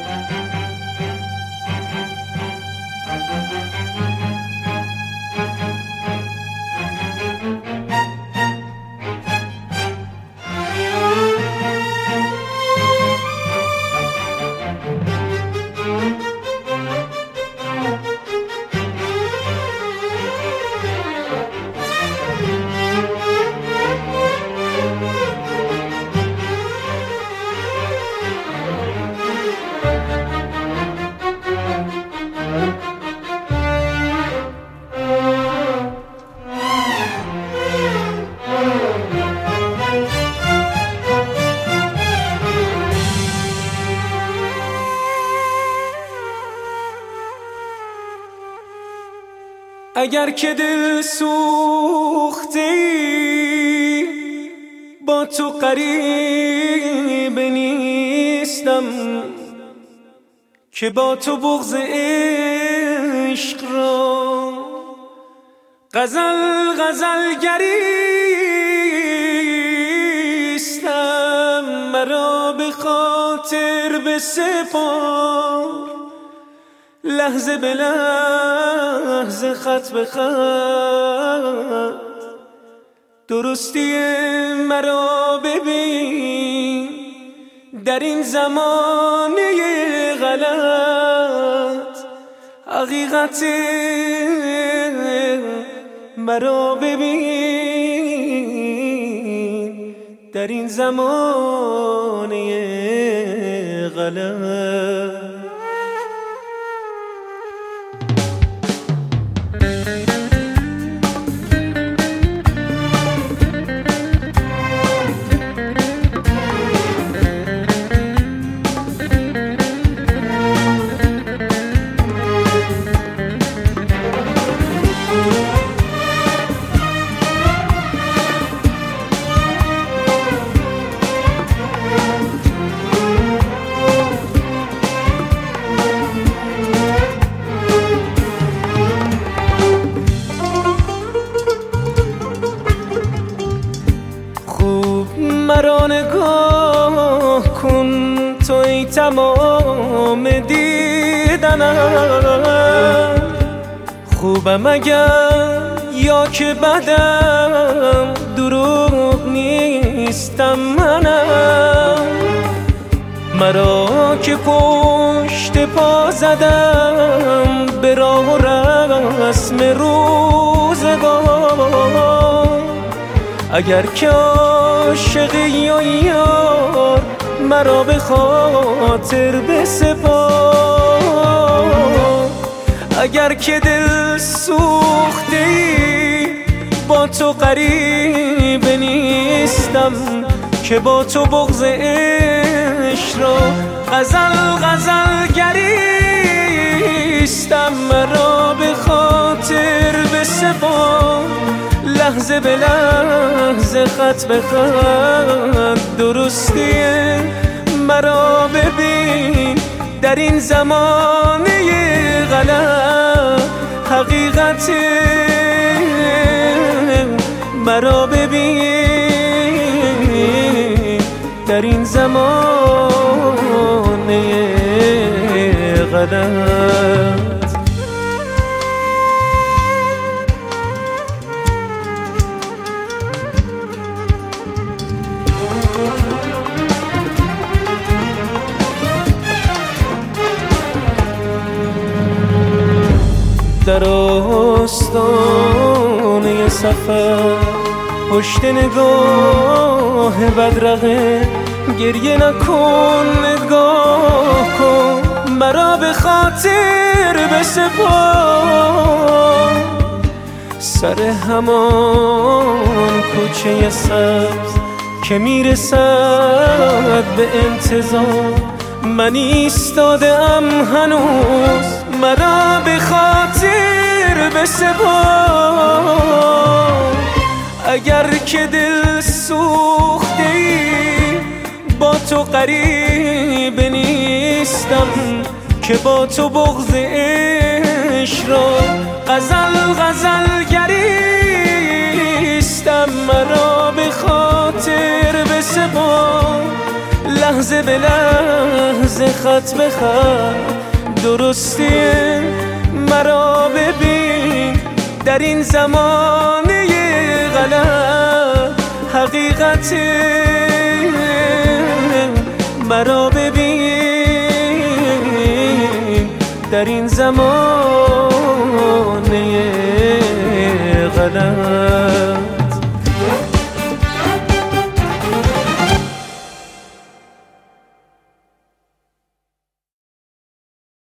اگر که دل سوختی با تو قریب نیستم، که با تو بغض عشق را غزل غزل گریستم. مرا به خاطر بسپار لحظه به لحظه، خط به خط، درستی مرا ببین در این زمانه غلط. حقیقت مرا ببین در این زمانه غلط. مرا نگاه کن توی تمام دیدنم، خوبم اگر یا که بدم، دروغ نیستم منم. مرا که پشت پا زدم به راه و رسم روزگار، اگر که عاشقی یا یار مرا به خاطر بسپار. اگر که دل سوختی با تو قریب نیستم، که با تو بغض عشق را غزل غزل گریستم. مرا به خاطر بسپار لحظه به لحظه، خط به خط، درستی مرا ببین در این زمانه غلط. حقیقت مرا ببین در این زمانه غلط. در آستانه سفر پشت نگاه بدرقه، گریه نکن نگاه کن مرا به خاطر بسپار. سر همان کوچه سبز که میرسد به انتظار، من ایستاده‌ام هنوز مرا به خاطر بسپار. اگر که دل سوختی با تو قریب نیستم، که با تو بغض عشق را غزل غزل گریستم. مرا به خاطر بسپار لحظه به لحظه خط به خط درستی مرا ببین در این زمانه غلط حقیقت مرا ببین در این زمانه غلط